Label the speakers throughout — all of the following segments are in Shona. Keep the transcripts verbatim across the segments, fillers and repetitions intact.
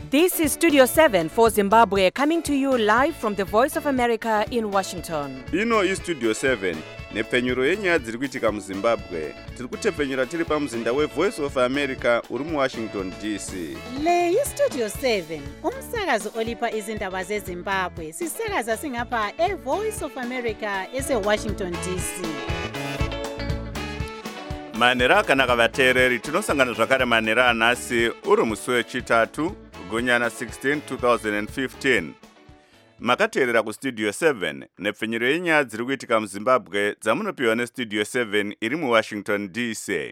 Speaker 1: This is Studio seven for Zimbabwe, coming to you live from the Voice of America in Washington.
Speaker 2: Ino is Studio seven, nepfenyuro yenyaya dziri kuitika muZimbabwe. Tiri kutepfenyura tiri pamuzinda weVoice of America uri muWashington D C.
Speaker 3: Le iStudio seven, umsakazo olipa izindaba zeZimbabwe. Sisakaza singapha eVoice of America eseWashington D C.
Speaker 2: Manera akanaka vateereri, tinosangana zvakare manera anhasi uri musi wechitatu Gunyana sixteen twenty fifteen. Makateerera kuStudio seven, nepfenyuro yenyaya dziri kuitika muZimbabwe dzamunopiwa neStudio seven iri muWashington D C.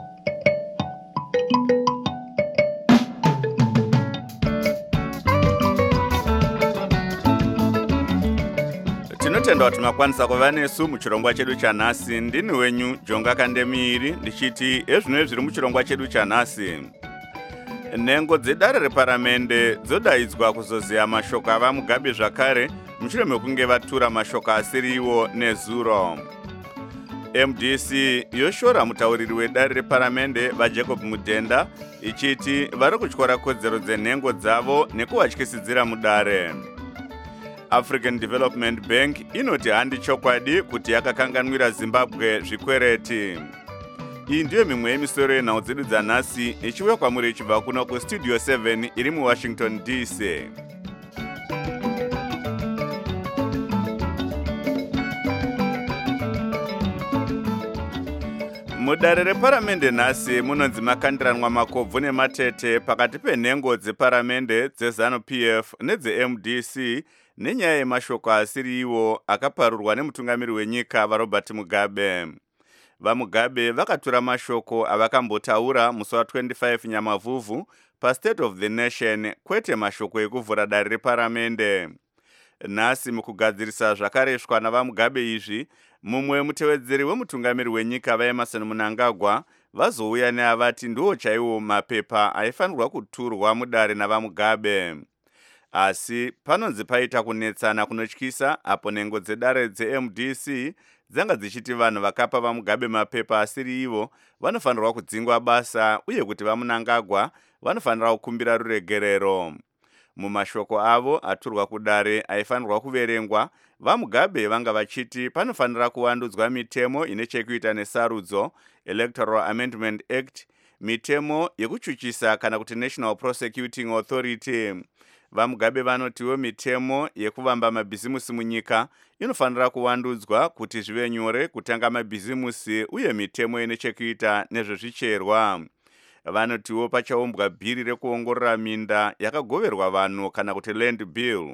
Speaker 2: Tinotenda kuti makwanisa kuva nesu muchirongwa chedu chanhasi. Ndini wenyu Jonga Kandemiiri ndichiti ezvino zviri muchirongwa chedu chanhasi. Nhengo dzedare reparamende dzodaidzwa kuzoziya mashoko ava Mugabe zvakare mushure mekunge vatura mashoko asiriwo nezuro. M D C yoshora mutauriri wedare reparamende vaJacob Mudhenda ichiti vari kutyora kodzero dzenhengo dzavo nekuvatyisidzira mudare. African Development Bank inoti handi chokwadi kuti yakakanganwira Zimbabwe zvikwereti. Iyi ndiyo mimwe yemisoro yenhau dzedu dzanhasi ichiuya kwamuri ichibva kuno kuStudio seven iri muWashington D C. Mudare reparamende nhasi munonzi makandiranwa makobvu nematete pakati penhengo dzeparamende dzeZANU-P F nedze-M D C nenyaya yemashoko asiriwo akaparurwa nemutungamiri wenyika vaRobert Mugabe. VaMugabe vakatura mashoko avakambotaura musi wa25 Nyamavhuvhu paState of the Nation, kwete mashoko ekuvhura dare reparamende. Nhasi mukugadzirisa zvakareshwa navaMugabe izvi, mumwe mutevedzeri wemutungamiri wenyika vaEmerson Mnangagwa vazouya neavati ndiwo chaiwo mapepa aifanirwa kuturwa mudare navaMugabe. Asi panonzi paita kunetsana kunotyisa apo nhengo dzedare dze-M D C dzanga dzichiti vanhu vakapa vaMugabe mapepa asiri ivo vanofanirwa kudzingwa basa uye kuti vaMnangagwa vanofanira kukumbira ruregerero. Mumashoko avo aturwa kudare aifanirwa kuverengwa, vaMugabe vanga vachiti panofanira kuvandudzwa mitemo ine chekuita nesarudzo, Electoral Amendment Act, mitemo yekuchuchisa kana kuti National Prosecuting Authority. VaMugabe vanotiwo mitemo yekuvamba mabhizimusi munyika inofanira kuvandudzwa kuti zvive nyore kutanga mabhizimusi uye mitemo ine chekuita nezvezvicherwa. Vanotiwo pachaumbwa bhiri rekuongorora minda yakagoverwa vanhu kana kuti Land Bill.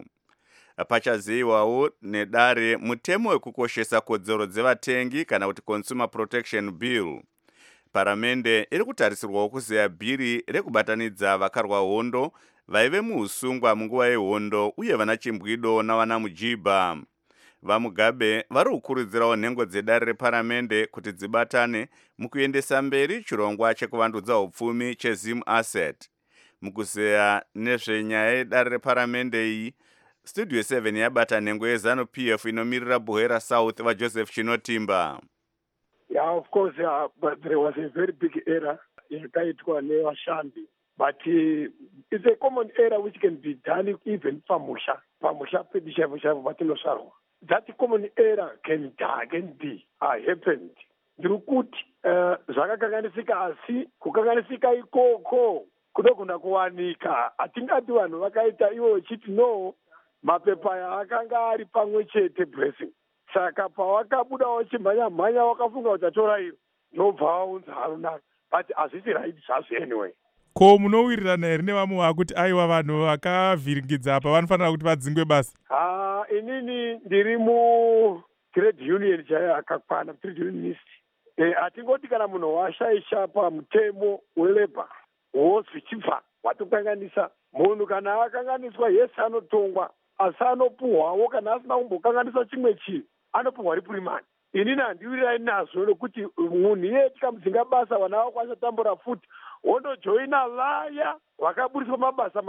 Speaker 2: Pachazeyiwawo nedare mutemo wekukoshesa kodzero dzevatengi kana kuti Consumer Protection Bill. Paramende iri kutarisirwawo kuzeya bhiri rekubatanidza vakarwa hondo vaive muusungwa munguva yehondo uye vana Chimbwido navana Mujiba. VaMugabe vari kukurudzirawo nhengo dzedare reparamende kuti dzibatane mukuendesa mberi chirongwa chekuvandudza upfumi cheZim Asset. Mukuzeya nezvenyaya yedare reparamende iyi, Studio seven yabata nhengo yeZANU-P F inomirira Buhera South vaJoseph Chinotimba.
Speaker 4: Yeah, of course, uh, but there was a very big error yakaitwa nevashandi. But uh, it's a common error which can be done even pamusha. Pamusha pedishavu vatinosarwa. That common error can can be uh, happened. Ndikuti uh, zvakakanganisika asi kukanganisika ikoko kunogona kuwanika. Atingati vanhu vakaita ivo chiti no mapepa akanga ari pamwe chete blessing. Saka pawakabudawo chimhanya mhanya wakafunga kuti atora iyo ndobva waunza haruna. But hazvisi right zvazvo anyway.
Speaker 5: Ko munowirirana here nevamwe vakuti aiwa vanhu vakavhiringidza apa vanofanira kuti vadzingwe basa?
Speaker 4: Ah, inini ndiri mu trade union chaiyo akakwana trade unionist. Eh, atingoti kana munhu washaisha pamutemo welabor wozvi chibva watokanganisa. Munhu kana akanganiswa yesi anotongwa, asi anopuhwawo kana asina kumbokanganisa chimwe chinhu anopuhwa reprimand. Inini handiwirirani nazvo nokuti munhu iye tikamudzinga basa vana vakwanisa tambura futi wondojoina vaya vakaburiswa mabasa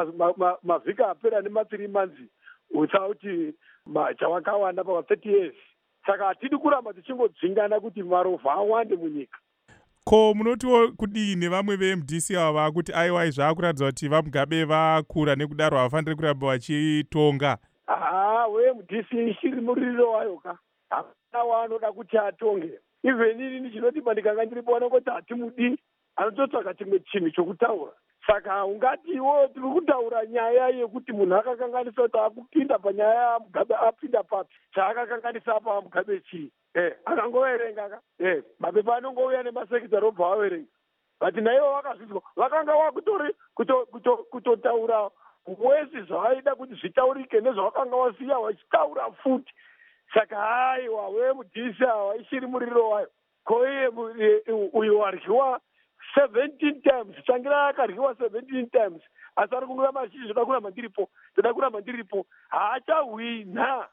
Speaker 4: mavhiki apera nematiri manzi utsauti chavakawanda pa thirty years. Saka hatidi kuramba tichingodzingana kuti marovha awande munyika.
Speaker 5: Ko munotiwo kudini vamwe ve-M D C ava kuti aiwa zvakuratidza kuti vaMugabe vakura nekudaro havafaniri kuramba vachitonga?
Speaker 4: Ah, we-M D C ishiri muriro wayo ka. Hapana waanoda kuti atonge. Even ini chinodipa ndikanga ndiripo vanongoti hatimudi, anototsvaka chimwe chinhu chokutaura. Saka ungati iwo tiri kutaura nyaya yekuti munhu akakanganisa kuti akupinda panyaya yaMugabe apinda papi. Chaakakanganisa apa Mugabe chii? Eh, akangoverenga ka. Eh, mapepa anongouya nemasekitari obva vaverenga. But naivo vakazvizwa vakanga vakutori kutotaura wese zvavaida kuti zvitaurike nezvavakanga vasiya vachitaura futi. Saka haiwa we-M D C ava ishiri muriro wayo. Ko iye uyu waryiwa seventeen times, changira akaryiwa seventeen times, asi ari kungoya mashizha, toda kuramba ndiripo, toda kuramba ndiripo, haachahwina.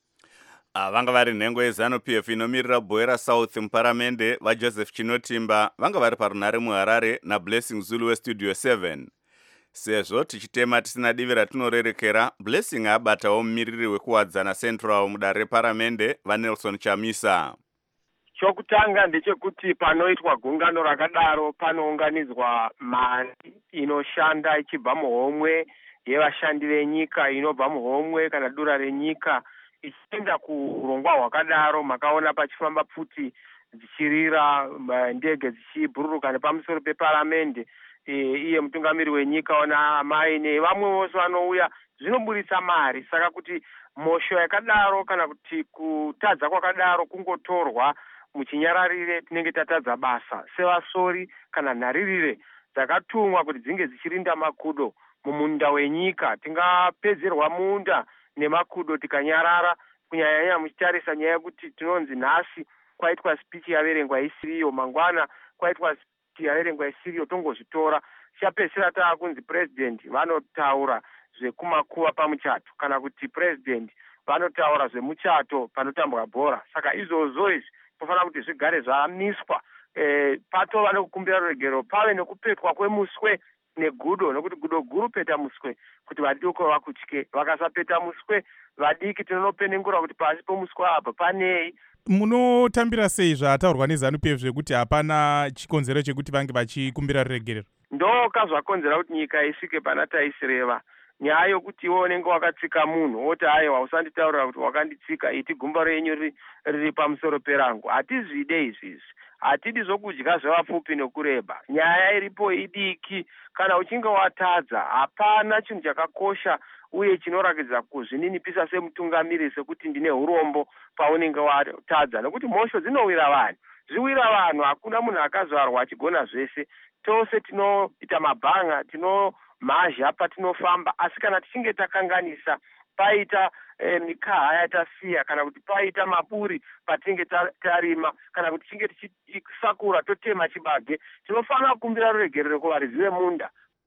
Speaker 2: Vanga vari nhengo yeZanu-P F inomirira Bwera South muparamende vaJoseph Chinotimba vanga vari parunhare muHarare naBlessing Zulu weStudio seven. Sezvo tichitema tisina divi ratinorerekera, Blessing abatawo mumiriri wekuwadzana Central mudare reparamende vaNelson Chamisa.
Speaker 6: Chokutanga ndechekuti panoitwa gungano rakadaro panounganidzwa mari inoshanda ichibva muhomwe yevashandi venyika, inobva muhomwe kana dura renyika ichienda kurongwa hwakadaro. Makaona pachifamba pfuti dzichirira, ndege dzichibhururuka nepamusoro peparamende. Iye mutungamiri wenyika ona amai nevamwe vose vanouya, zvinoburitsa mari. Saka kuti mhosho yakadaro kana kuti kutadza kwakadaro kungotorwa muchinyararire, tinenge tatadza basa. Sevasori kana nharirire dzakatumwa kuti dzinge dzichirinda makudo mumunda wenyika, tingapedzerwa munda nemakudo tikanyarara, kunyanya muchitarisa nyaya yekuti tinonzi nhasi kwaitwa speech yaverengwa isiriyo, mangwana kwaitwa speech yaverengwa isiriyo, tongozvitora. Chapedzisira taakunzi president vanotaura zvekumakuva pamuchato, kana kuti president vanotaura zvemuchato panotambwa bhora. Saka izvozvo izvi pofanira kuti zvigare zvamiswa. E, patova nekukumbira ruregero, pave nekupetwa kwemuswe negudo, nokuti gudo guru peta muswe kuti vadoko vakutye. Vakasapeta muswe vadiki tinonopenengura kuti pasi pomuswe apa panei.
Speaker 5: Munotambira sei zvataurwa neZanu-P F zvekuti hapana chikonzero chekuti vange vachikumbira ruregerero?
Speaker 6: Ndoka zvakonzera kuti nyika isvike pana taisireva. Nyaya yokuti iwo unenge wakatsika munhu woti aiwa usanditaurira kuti wakanditsika, iti gumba renyu riri, riri pamusoro perangu. Hatizvide izvizvi, hatidi zvokudya zvevapfupi nokureba. Nyaya iripo idiki. Kana uchinge watadza, hapana chinhu chakakosha uye chinorakidza kuzvininipisa semutungamiri sekuti ndine urombo paunenge watadza, nokuti mhosho dzinowira vanhu. Zviwira vanhu, hakuna munhu akazvarwa achigona zvese. Tose tinoita mabhanga, tinomhazha patinofamba, asi kana tichinge takanganisa, paita e, mikaha yatasiya, kana kuti paita maburi patinenge tarima, kana kuti tichinge tichisakura totema chibage, tinofanira kukumbira ruregerero kuvaridzi vemunda.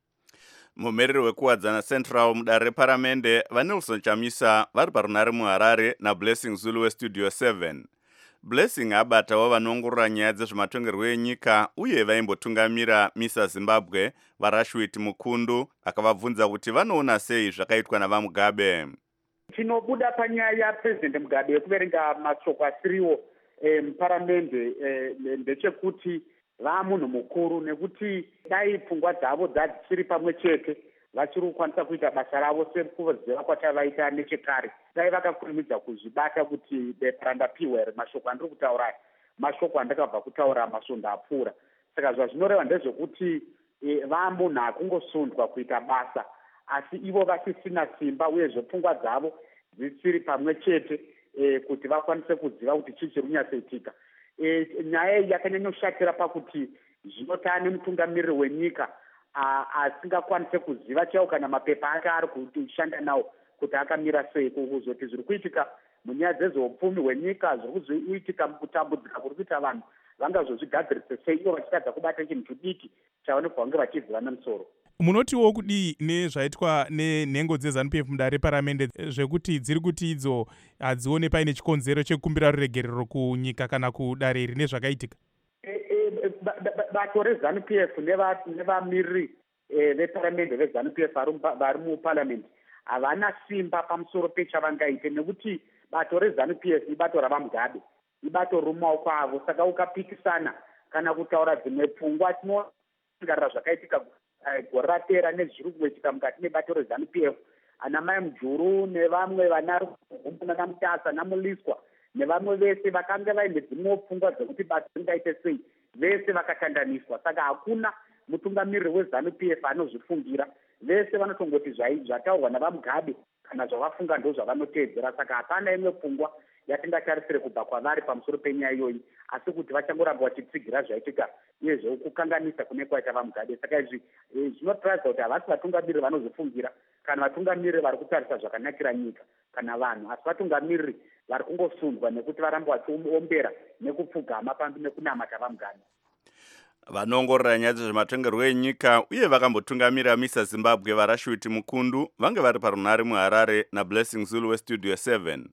Speaker 2: Mumereri wekuwadzana Central mudare reparamende vaNelson Chamisa vari parunhare muHarare naBlessing Zulu weStudio seven. Blessing abatawo vanongorora nyaya dzezvematongerwo enyika uye vaimbotungamira Misa Zimbabwe vaRashwit Mukundu akavabvunza kuti vanoona sei zvakaitwa navaMugabe.
Speaker 7: Tinobuda panyaya yaPresident Mugabe yekuverenga mashoko asiriwo muparamende ndechekuti vamunhu mukuru, nekuti dai pfungwa dzavo dzichiri pamwe chete vachiri kukwanisa kuita basa ravo sekuziva kwatavaita nechekare, dai vakakurumidza kuzvibata kuti bepa randapiwa here, mashoko andiri kutaura mashoko andakabva kutaura masvondo apfuura. Saka zvazvinoreva ndezvekuti e, vamunhu hakungosundwa kuita basa, asi ivo vasisina simba uyezve pfungwa dzavo dzisiri pamwe chete e, kuti vakwanise kuziva kuti chii chiri kunyatsoitika. E, nyaya iyi yakanyanyoshatira pakuti zvino taane mutungamiriri wenyika asingakwanise kuziva chaiwo kana mapepa ake ari kushanda nawo kuti akamira sei, kuzoti zviri kuitika munyaya dzezveupfumi hwenyika, zviri kuitika mukutambudzika kuri kuita vanhu, vangazozvigadzirise sei ivo vachitadza kubata chinhu chidiki chaonekwa vange vachiziva nemusoro.
Speaker 5: Munotiwo kudii nezvaitwa nenhengo dzeZanu-P F mudare reparamende zvekuti dziri kuti idzo hadzione paine chikonzero chekukumbira ruregerero kunyika kana kudare iri nezvakaitika?
Speaker 7: Bato reZanu-P F nevamiriri veparamende veZanu-P F vari muparamende havana simba pamusoro pechavangaite, nekuti bato reZanu-P F ibato ravaMugabe, ibato romumaoko avo. Saka ukapikisana kana kutaura dzimwe pfungwa. Tinogarira zvakaitika gore rapera nezviri kuitika mukati mebato reZANU P F. Ana mai Mujuru nevamwe vana Nana Mutasa naMuliswa nevamwe vese vakanga vaine dzimwe pfungwa dzekuti basa ringaite sei, vese vakatandaniswa. Saka hakuna mutungamiriri weZANU P F anozvifungira. Vese vanotongoti zvataurwa navaMugabe kana zvavafunga ndo zvavanoteedzera. Saka hapana imwe pfungwa yatingatarisire kubva kwavari pamusoro penyaya iyoyi, asi kuti vachangoramba vachitsigira zvaitika uyezve kukanganisa kune kwaita vaMugabe. Saka izvi zvinotaridza kuti havasi vatungamiriri vanozvifungira kana vatungamiriri vari kutarisa zvakanakira nyika kana vanhu, asi vatungamiriri vari kungosundwa nekuti varamba vachiombera nekupfugama pambi nekunamata vaMugabe.
Speaker 2: Vanoongorora nyaya dzezvematongerwo enyika uye vakambotungamira Misa Zimbabwe vaRashwiti Mukundu vange vari parunhare muHarare naBlessing Zulu weStudio seven.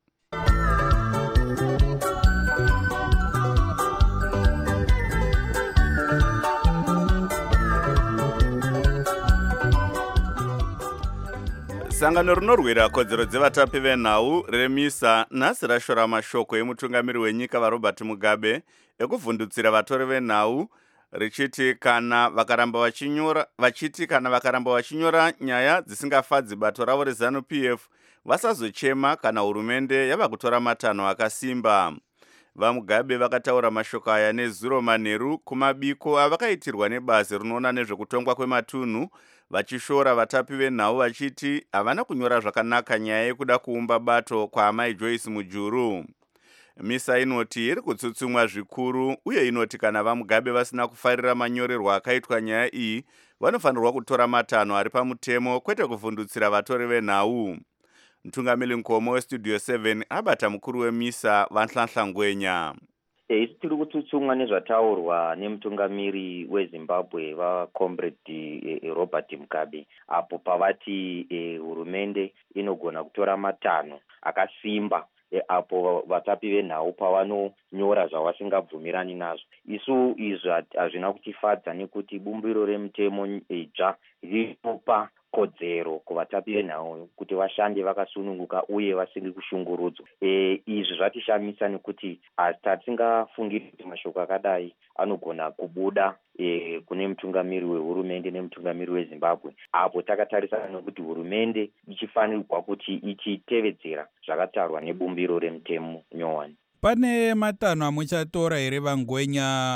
Speaker 2: Sangano rinorwira kodzero dzevatapi venhau reMISA nhasi rashora mashoko emutungamiri wenyika vaRobert Mugabe ekuvhundutsira vatori venhau richiti kana vakaramba vachinyora vachiti kana vakaramba vachinyora nyaya dzisingafadzi bato ravo reZANU P F vasazochema kana hurumende yava kutora matanho akasimba. VaMugabe vakataura mashoko aya nezuro manheru kumabiko avakaitirwa nebazi rinoona nezvekutongwa kwematunhu, vachishora vatapi venhau vachiti havana kunyora zvakanaka nyaya yekuda kuumba bato kwaamai Joyce Mujuru. MISA inoti iri kutsutsumwa zvikuru uye inoti kana vaMugabe vasina kufarira manyorerwo akaitwa nyaya iyi vanofanirwa kutora matanho ari pamutemo kwete kuvhundutsira vatori venhau. Mtungamiri Nkomo weStudio seven abata mukuru weMISA Vanhlanhla Ngwenya.
Speaker 8: Isi tiri kutsutsumwa nezvataurwa nemutungamiri weZimbabwe vaComrade Robert Mugabe apo pavati hurumende inogona kutora matanho akasimba apo vatapi venhau pavanonyora zvavasingabvumirani nazvo. Isu izvi hazvina kutifadza nekuti bumbiro remutemo idzva rinopa kodzero kuvatapi venhau kuti vashande vakasununguka uye vasiri kushungurudzwa. E, izvi zvatishamisa nekuti hatisingafungiri kuti mashoko akadai anogona kubuda e, kune mutungamiri wehurumende nemutungamiri weZimbabwe, apo takatarisana nekuti hurumende ichifanirwa kuti ichitevedzera zvakatarwa nebumbiro remutemo nyowani.
Speaker 9: Pane matanho amuchatora here vaNgwenya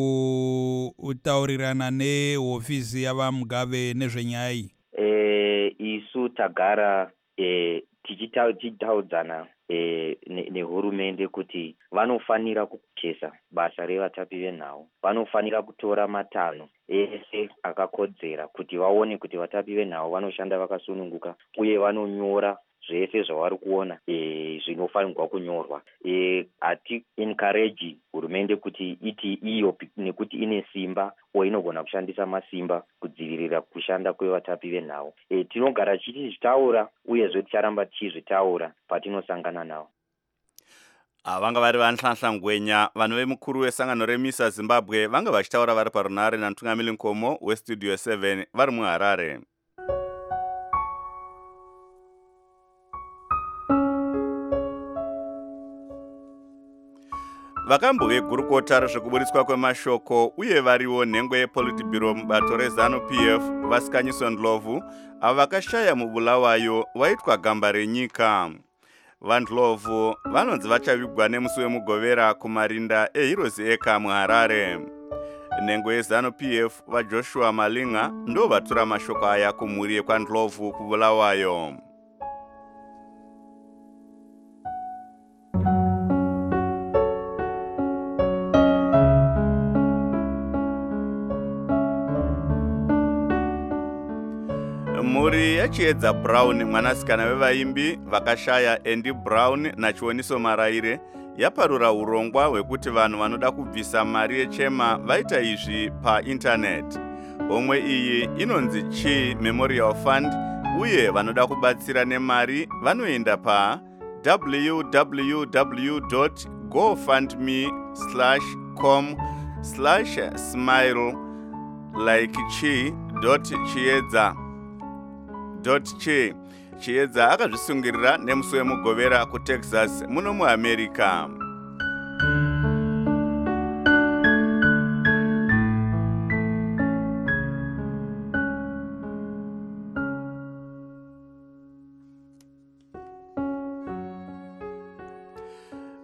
Speaker 9: kutaurirana nehofisi yavaMugabe nezvenyaya iyi?
Speaker 8: E, isu tagara e, tichitaudzana e, nehurumende kuti vanofanira kuchesa basa revatapi venhau, vanofanira kutora matanho ese akakodzera kuti vaone kuti vatapi venhau vanoshanda vakasununguka uye vanonyora zvese zvavari kuona e, zvinofanirwa kunyorwa. E, ati encourage hurumende kuti iti iyo nekuti ine simba uye inogona kushandisa masimba kudzivirira kushanda kwevatapi venhau. E, tinogara tichizvitaura uyezve ticharamba tichizvitaura patinosangana navo.
Speaker 2: Vanga vari Vanhlanhla Ngwenya, vanhu vemukuru wesangano reMISA Zimbabwe vanga vachitaura vari parunhare namutungamiri Nkomo weStudio seven vari muHarare. Vakambo vegurukota rezvekuburitswa kwemashoko uye variwo nhengo yePolitburo mubato reZANU P F Vasikanyiso Ndlovu avo vakashaya mubulawayo waitwa gamba renyika. VaNdlovu vanonzi vachavigwa nemusi wemugovera kumarinda eHeroes Eka muHarare. Nhengo yeZANU P F vaJoshua Malinga ndo vatura mashoko aya kumhuri yekwaNdlovu kubulawayo. Mhuri yaChiedza Brown, mwanasikana vevaimbi vakashaya Andy Brown naChioniso Maraire, yaparura urongwa hwekuti vanhu vanoda kubvisa mari yechema vaita izvi painternet. Homwe iyi inonzi Chi Memorial Fund uye vanoda kubatsira nemari vanoenda pa w w w dot gofundme slash com slash smile like chi dot chiedza Che. Chiedza akazvisungirira nemusi wemugovera kuTexas muno muAmerica.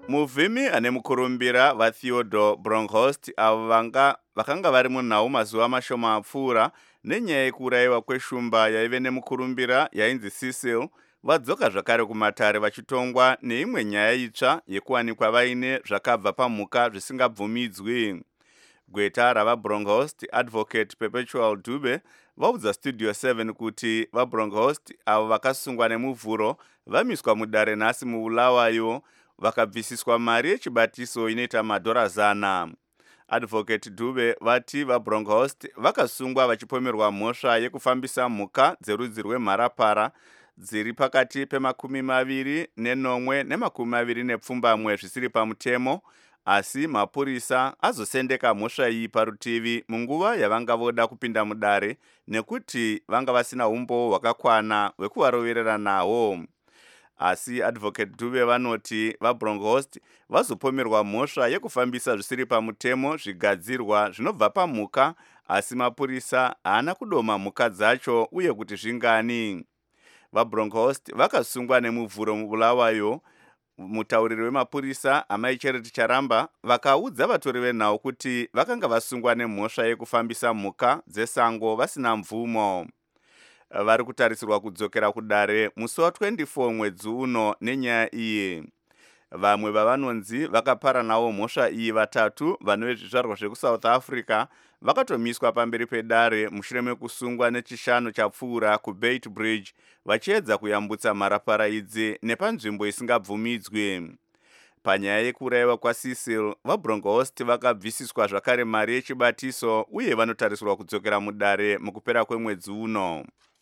Speaker 2: Muvhimi ane mukurumbira vaTheodore Bronkhorst avo vanga vakanga vari munhau mazuva mashoma apfuura nenyaya yekuurayiwa kweshumba yaive nemukurumbira yainzi Cecil vadzoka zvakare kumatare vachitongwa neimwe nyaya itsva yekuwanikwa vaine zvakabva pamhuka zvisingabvumidzwi. Gweta ravaBronkhorst, Advocate Perpetual Dube, vaudza Studio seven kuti vaBronkhorst avo vakasungwa nemuvhuro vamiswa mudare nhasi muBulawayo vakabvisiswa mari yechibatiso inoita madhora zana. Advocate Dube vati vaBronkhorst vakasungwa vachipomerwa mhosva yekufambisa mhuka dzerudzi rwemharapara dziri pakati pemakumi maviri nenomwe nemakumi maviri nepfumbamwe zvisiri pamutemo, asi mapurisa azosendeka mhosva iyi parutivi munguva yavanga voda kupinda mudare nekuti vanga vasina umbo hwakakwana hwekuvaroverera nahwo. Asi Advocate Dube vanoti vaBronkhorst vazopomerwa mhosva yekufambisa zvisiri pamutemo zvigadzirwa zvinobva pamhuka, asi mapurisa haana kudoma mhuka dzacho uye kuti zvingani. VaBronkhorst vakasungwa nemuvhuro muBulawayo. Mutauriri wemapurisa Amai Charity Charamba vakaudza vatori venhau kuti vakanga vasungwa nemhosva yekufambisa mhuka dzesango vasina mvumo. Vari kutarisirwa kudzokera kudare musi wa24 mwedzi uno nenyaya iyi. Vamwe vavanonzi vakapara nawo mhosva iyi vatatu vanove zvizvarwa zvekuSouth Africa vakatomiswa pamberi pedare mushure mekusungwa nechishanu chapfuura kuBeit Bridge vachiedza kuyambutsa mharapara idzi nepanzvimbo isingabvumidzwi. Panyaya yekuurayiwa kwaCecil, vaBronkhorst vakabvisiswa zvakare mari yechibatiso uye vanotarisirwa kudzokera mudare mukupera kwemwedzi uno.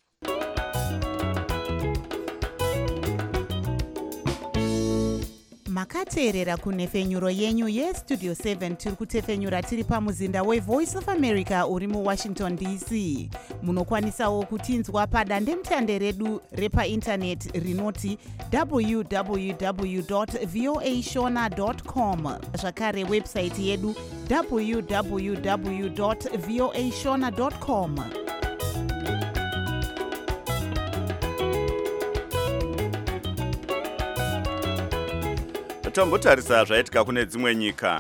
Speaker 3: Makateerera kunhefenyuro yenyu yestudio seven tiri kutefenyura tiri pamuzinda weVoice of America uri muWashington D C. Munokwanisawo kutinzwa padandemutande redu repaindaneti rinoti w w w dot voa shona dot com, zvakare website yedu w w w dot voa shona dot com.
Speaker 2: Tombotarisa zvaitika kune dzimwe nyika.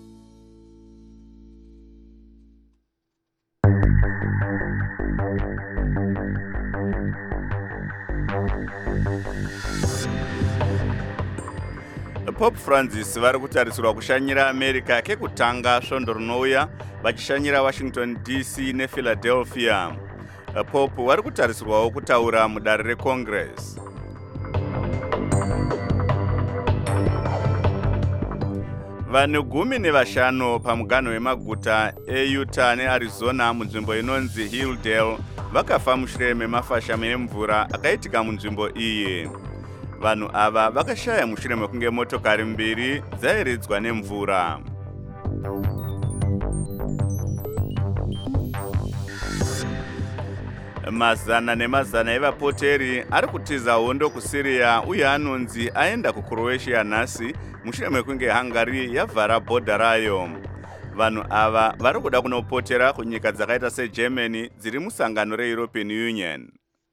Speaker 2: Pope Francis vari kutarisirwa kushanyira America kekutanga svondo rinouya vachishanyira Washington D C nePhiladelphia. Pope vari kutarisirwawo kutaura mudare reCongress. Vanhu gumi nevashanu pamuganho wemaguta eUtah neArizona munzvimbo inonzi Hilldale vakafa mushure memafashame emvura akaitika munzvimbo iyi. Vanhu ava vakashaya mushure mekunge motokari mbiri dzairidzwa nemvura. Mazana nemazana evapoteri ari kutiza hondo kuSyria uye anonzi aenda kuCroatia nhasi mushure mekunge Hungary yavhara bhodha rayo. Vanhu ava vari kuda kunopotera kunyika dzakaita seGermany dziri musangano reEuropean Union.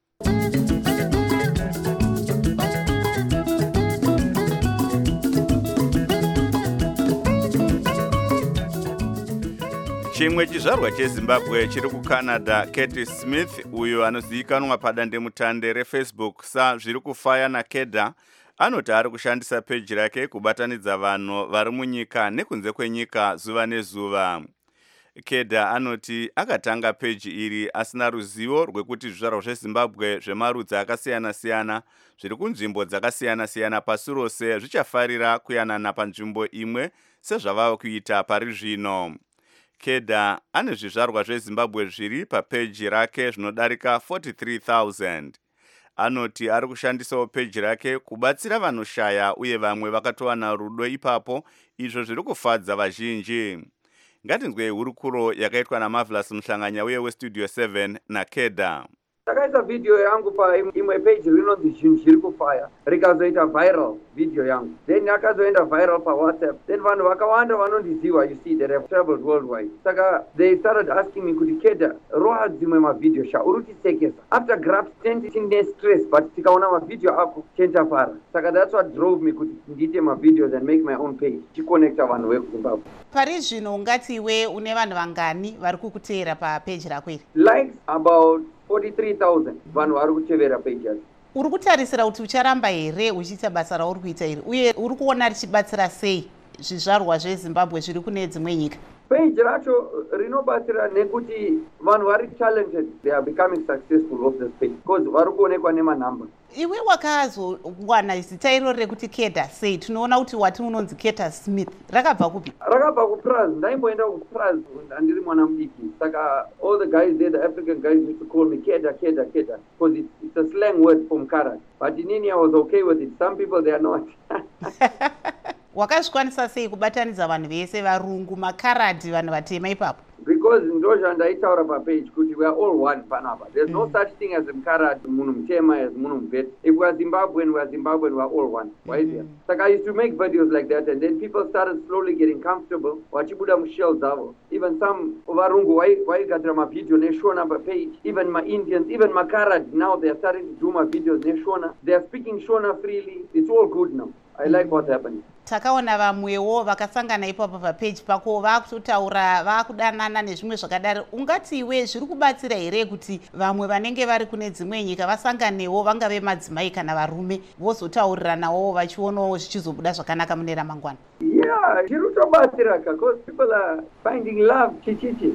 Speaker 2: Chimwe chizvarwa cheZimbabwe chiri kuCanada, Curtis Smith, uyo anozivikanwa padandemutande reFacebook saZviri kufaya naKeda, anoti ari kushandisa peji rake kubatanidza vanhu vari munyika nekunze kwenyika zuva nezuva. Keda anoti akatanga peji iri asina ruzivo rwekuti zvizvarwa zveZimbabwe zvemarudzi akasiyana-siyana zviri kunzvimbo dzakasiyana-siyana pasi rose zvichafarira kuyanana panzvimbo imwe sezvavava kuita pari zvino. Keda ane zvizvarwa zveZimbabwe zviri papeji rake zvinodarika forty-three thousand. Anoti ari kushandisawo peji rake kubatsira vanoshaya uye vamwe vakatowana rudo ipapo, izvo zviri kufadza vazhinji. Ngatinzwe hurukuro yakaitwa naMarvelous Mhlanganya uye weStudio seven naKeda.
Speaker 10: Takaisa video yangu pa imwe page rinonzi zvinhu zviri kufaya rikazoita viral video yangu, then yakazoenda viral pa WhatsApp, then vanhu vakawanda vanondiziva, you see, that have traveled worldwide. Saka they started asking me kuti Keda, roha dzimwe mavideo sha uri kutisekesa. After grabs tende tine stress, but tikaona mavideo ako chentafara. Saka that's what drove me kuti ndiite mavideos and make my own page chiconnecta vanhu vekuZimbabwe.
Speaker 3: Pari zvino ungati iwe une vanhu vangani vari kukuteera pa page rako iri?
Speaker 10: Likes about forty-three thousand vanhu vari kutevera page yacho.
Speaker 3: Uri kutarisira kuti ucharamba here uchiita basa rauri kuita iri, uye uri kuona richibatsira sei zvizvarwa zveZimbabwe zviri kune dzimwe nyika?
Speaker 10: Page racho rinobatsira nekuti vanhu vari talented, they are becoming successful off this page because vari kuonekwa nemanhamba.
Speaker 3: Iwe wakazowana zita iroro rekuti Keda sei? Tinoona kuti wati unonzi Keda Smith, rakabva kupi?
Speaker 10: Rakabva kuPraz. Ndaimboenda kuPraz andiri mwana mudiki, saka all the guys there, the African guys, used to call me Keda, Keda, Keda, because it, it's a slang word from Karat. But in India, I was okay with it. Some people, they are not.
Speaker 3: Wakazvikwanisa sei kubatanidza vanhu vese, varungu, makaradhi, vanhu vatema ipapo?
Speaker 10: Because ndozva ndaitaura papage kuti we are all one panapa. There's no such thing as Mkaradhi, munhu mutema, as munhu mubet. If we are Zimbabwean, we are Zimbabwean, we are all one. Why is that? Saka I used to make videos like that, and then people started slowly getting comfortable. Wachibuda mushell dzavo. Even some varungu vaigadzira mavideo neshona papage. Even my Indians, even Makaradhi, now they are starting to do my videos neshona. They are speaking Shona freely. It's all good now. I like what's happening.
Speaker 3: Takaona vamwewo vakasangana ipapo papage pako vakutotaura vakudanana nezvimwe zvakadaro. Ungati iwe zviri kubatsira here kuti vamwe vanenge vari kune dzimwe nyika vasanganewo, vangave madzimai kana varume, vozotauriranawo vachionawo zvichizobuda zvakanaka mune ramangwana?
Speaker 10: Yeah, zviri kutobatsira because people are finding love chichichi.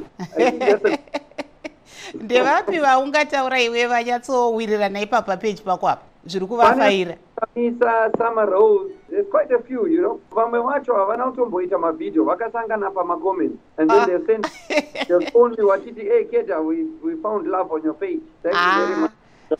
Speaker 3: Ndevapi vaungataura iwe vanyatsowirirana ipapo papage pako apa zviri kuvafaira?
Speaker 10: Isa, Summer Rose, there's quite a few, you know. Vamwe vacho havana kutomboita mavideo, vakasangana pamacomments, and then they sent the only wachiti, hey Keda, we we found love on your page. Thank ah. you very much.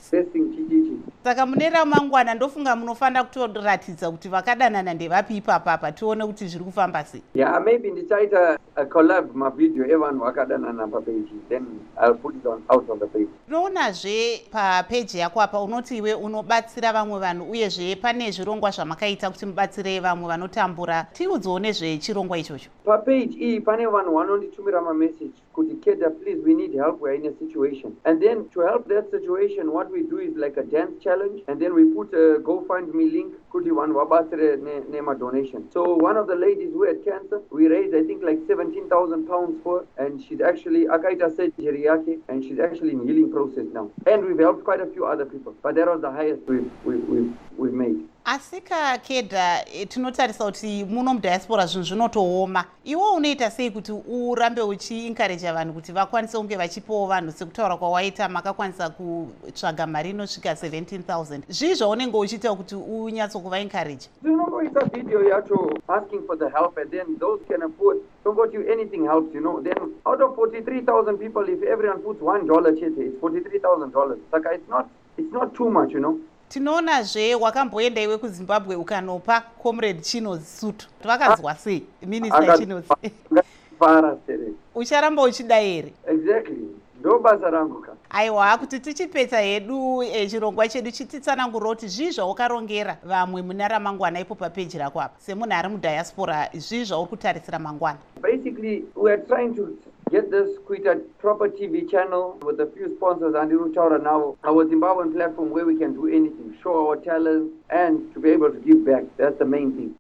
Speaker 3: Saka mune ramangwana ndofunga munofanira kutoratidza kuti vakadanana ndevapi ipapapa tione kuti zviri kufamba sei.
Speaker 10: Yeah, maybe ndichaita a collab mavideo evanhu vakadanana papage, then I'll put it on out on the page.
Speaker 3: Unoonazve papage yako apa unoti iwe unobatsira vamwe vanhu, uyezve pane zvirongwa zvamakaita kuti mubatsire vamwe vanotambura. Tiudzewo nezvechirongwa ichocho.
Speaker 10: Papage iyi pane vanhu vanonditumira mamessage kuti Keda, please, we need help, we're in a situation. And then to help that situation, what we do is like a dance challenge, and then we put a GoFundMe link kuti vanhu vabatsire nema donation. So one of the ladies who had cancer, we raised I think like seventeen thousand pounds for her, and she's actually akaita surgery yake, and she's actually in healing process now. And we've helped quite a few other people, but that was the highest we've, we've, we've, we've made.
Speaker 3: Asika Keda, tinotarisa kuti muno mudiaspora zvinhu zvinotooma. Iwo unoita sei kuti urambe uchi-encourage vanhu kuti vakwanise kunge vachipawo vanhu sekutaura kwawaita makakwanisa kutsvaga mari inosvika seventeen thousand? Zvii zvaunenge uchiita kuti unyatsokuva-encourage?
Speaker 10: Tinongoita video yacho asking for the help, and then those can afford, tongoti anything helps, you know. Then out of forty-three thousand people, if everyone puts one dollar chete, it's forty-three thousand dollars. Saka it's not, it's not too much, you know.
Speaker 3: Tinoonazve wakamboenda iwe kuZimbabwe ukanopa Comrade Chinozi sutu. Vakanzwa sei Minister Chinozi?
Speaker 10: Para sere.
Speaker 3: Ucharamba uchida here?
Speaker 10: Exactly. Ndo basa rangu ka.
Speaker 3: Aiwa, kuti tichipedza hedu chirongwa chedu chititsanangura kuti zvii zvaukarongera vamwe muna ramangwana ipo papage rako apa semunhu ari mudiaspora, zvii zvauri kutarisira mangwana?
Speaker 10: Basically, we are trying to get this Kuita proper T V channel with a few sponsors, and Irutaura now, our Zimbabwean platform where we can do anything, show our talent, and to be able to give back. That's the main thing.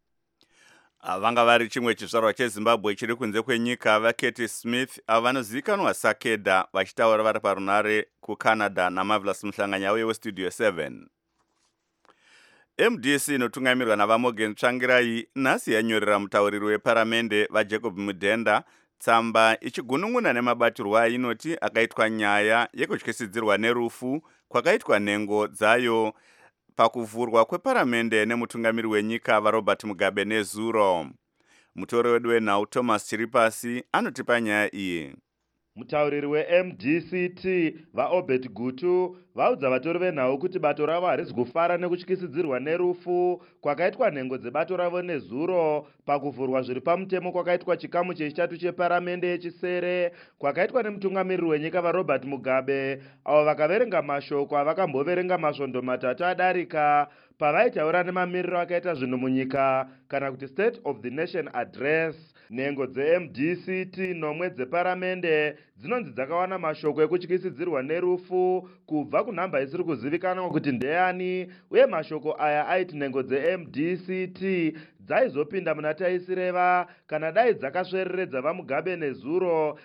Speaker 2: Vanga vari chimwe chizvarwa cheZimbabwe chiri kunze kwenyika vaKeda Smith vanozivikanwa saKeda vachitaura vari parunare kuCanada naMarvelous Muhlanganya uye weStudio seven. M D C inotungamirwa navaMorgan Tsvangirai nhasi yanyorera mutauriri weparamende vaJacob Mudhenda tsamba ichigunun'una nemabatirwo ainoti akaitwa nyaya yekutyisidzirwa nerufu kwakaitwa nhengo dzayo pakuvhurwa kweparamende nemutungamiri wenyika vaRobert Mugabe nezuro. Mutori wedu wenhau Thomas Chiripasi anotipa nyaya iyi.
Speaker 11: Mutauriri we-M D C T vaObert Gutu vaudza vatori venhau kuti bato ravo harizi kufara nekutyisidzirwa nerufu kwakaitwa nhengo dzebato ravo nezuro pakuvhurwa zviri pamutemo kwakaitwa chikamu chechitatu cheparamende yechisere kwakaitwa nemutungamiriri wenyika vaRobert Mugabe avo vakaverenga mashoko avakamboverenga masvondo matatu adarika pavaitaura nemamiriro akaita zvinhu munyika kana kuti State of the Nation Address. Nhengo dze-M D C T nomwe dzeparamende dzinonzi dzakawana mashoko ekutyisidzirwa nerufu kubva kunhamba isiri kuzivikanwa kuti ndeyani, uye mashoko aya aiti nhengo dze-M D C T dzaizopinda muna taisireva kana dai dzakasvereredza vaMugabe nezuro.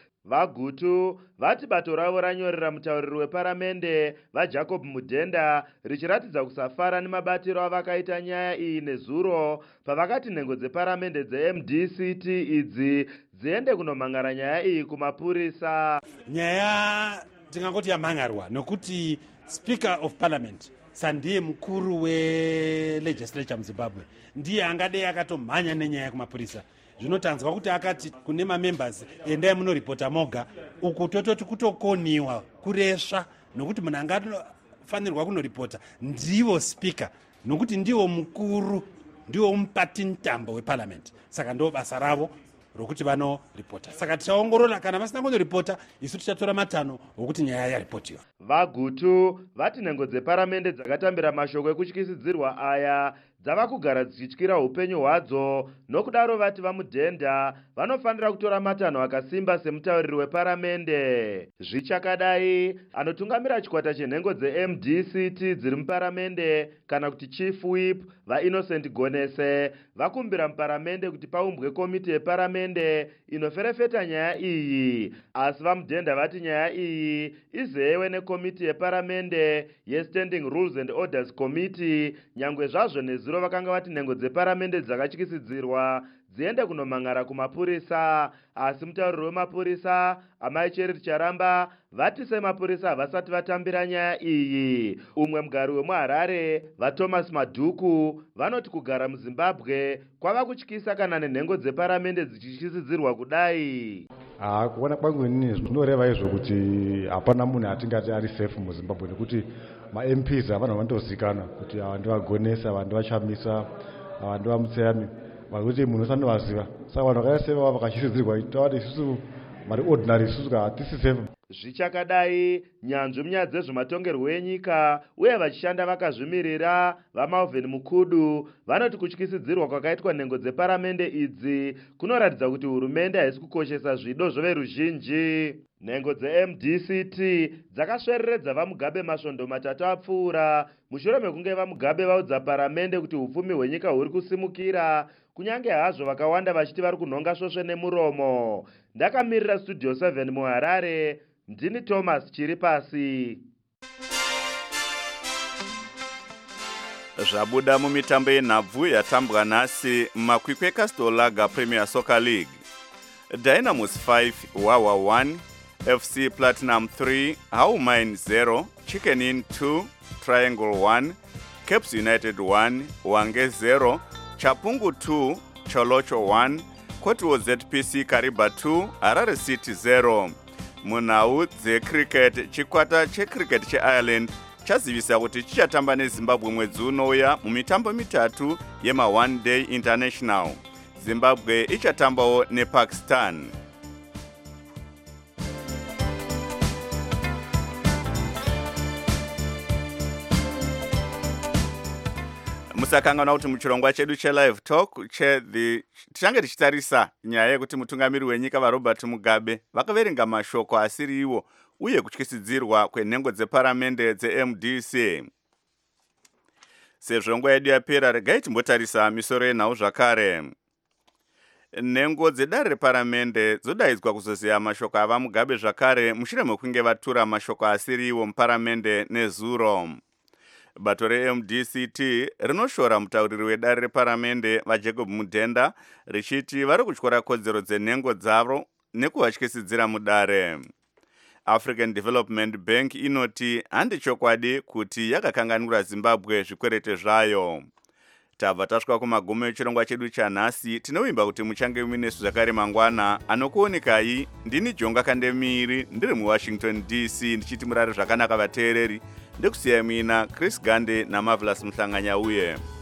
Speaker 11: VaGutu vati bato ravo ranyorera mutauriri weparamende vaJacob Mudhenda richiratidza kusafara nemabatiro avakaita nyaya iyi nezuro pavakati nhengo dzeparamende dze-M D C T idzi dziende kunomhangara nyaya iyi kumapurisa.
Speaker 12: Nyaya tingangoti yamhangarwa nokuti Speaker of Parliament sandiye mukuru we-legislature muZimbabwe ndiye angadei akatomhanya nenyaya kumapurisa. Zvinotanzwa kuti akati kune mamembers endai munoripota moga, uku tototi kutokoniwa kuresva nokuti munhu angafanirwa kunoripota ndivo speaker nokuti ndivo mukuru, ndivo mupatintambo weparliament, saka ndo basa ravo rokuti vanoripota. Saka tichaongorora kana vasina kunoripota isu tichatora matano okuti nyaya yaripotiwa.
Speaker 11: VaGutu vati nhengo dzeparamende dzakatambira mashoko ekutyisidzirwa aya dzava kugara dzichityira upenyu hwadzo, nokudaro vati vaMudhenda vanofanira kutora matanho akasimba semutauriri weparamende. Zvichakadai, anotungamira chikwata chenhengo dze-M D C T dziri muparamende kana kuti Chief Whip vaInnocent Gonese vakumbira muparamende kuti paumbwe komiti yeparamende inoferefeta nyaya iyi, asi vaMudhenda vati nyaya iyi izewe nekomiti yeparamende yeStanding Rules and Orders Committee, nyangwe zvazvo nezuro vakanga vati nhengo dzeparamende dzakatyisidzirwa dziende kunomhangara kumapurisa. Asi mutauriri wemapurisa Amai Cherry Charamba vati semapurisa havasati vatambira nyaya iyi. Umwe mugari wemuHarare vaThomas Madhuku vanoti kugara muZimbabwe kwava kutyisa kana nenhengo dzeparamende dzichityisidzirwa kudai.
Speaker 13: Ah, kuona kwangu inini zvinoreva izvo kuti hapana munhu atingati ari safe muZimbabwe nekuti ma-M Ps havana vandozikanwa kuti ava ndivagonesa, ava ndivachamisa, ava ndivamutseyami, vakuti munhu usanovaziva. Saka vanhu vakaiseva vakachisidzirwa tavati isusu mari ordinary isusu hatisi safe.
Speaker 11: Zvichakadai, nyanzvi munyaya dzezvematongerwo enyika uye vachishanda vakazvimirira vaMalvin Mukudu vanoti kutyisidzirwa kwakaitwa nhengo dzeparamende idzi kunoratidza kuti hurumende haisi kukoshesa zvido zveveruzhinji. Nhengo dze-M D C T dzakasvereredza vaMugabe masvondo matatu apfuura mushure mekunge vaMugabe vaudza paramende kuti upfumi hwenyika huri kusimukira, kunyange hazvo vakawanda vachiti vari kunhonga svosve nemuromo. Ndakamirira Studio seven muHarare, ndini Thomas Chiripasi.
Speaker 2: Zvabuda mumitambo yenhabvu yatambwa nhasi mumakwikwi eCastel Lager Premier Soccer League. Dynamos five, Wawa one, F C Platinum three, How Mine zero, Chicken Inn two, Triangle one, Caps United one, Wange zero, Chapungu two, Cholocho one, Kotwo Z P C Kariba two, Harare City zero. Munhau dzecricket, chikwata checricket cheIreland chazivisa kuti chichatamba neZimbabwe mwedzi unouya mumitambo mitatu yema one day international. Zimbabwe ichatambawo nePakistan. Musakangana kuti muchirongwa chedu chelive talk chethi tichange tichitarisa nyaya yekuti mutungamiri wenyika vaRobert Mugabe vakaverenga mashoko asiri iwo uye kutyisidzirwa kwenhengo dzeparamende dze-M D C. Sezvo nguva yedu yapera, regai timbotarisa misoro yenhau zvakare. Nhengo dzedare reparamende dzodaidzwa kuzoziva mashoko avaMugabe zvakare mushure mekunge vatura mashoko asiri iwo muparamende nezuro. Bato re-M D C T rinoshora mutauriri wedare reparamende vaJacob Mudhenda richiti vari kutyora kodzero dzenhengo dzavo nekuvatyisidzira mudare. African Development Bank inoti handi chokwadi kuti yakakanganura Zimbabwe zvikwerete zvayo. tabva tasvika kumagumo echirongwa chedu chanhasi. Tinovimba kuti muchange muinesu zvakare mangwana. Anokuonekai ndini Jonga Kandemiri ndiri muWashington D C ndichiti murare zvakanaka vateereri. Ndekusiyai muina Chris Gande naMarvelous Mhlanganya uye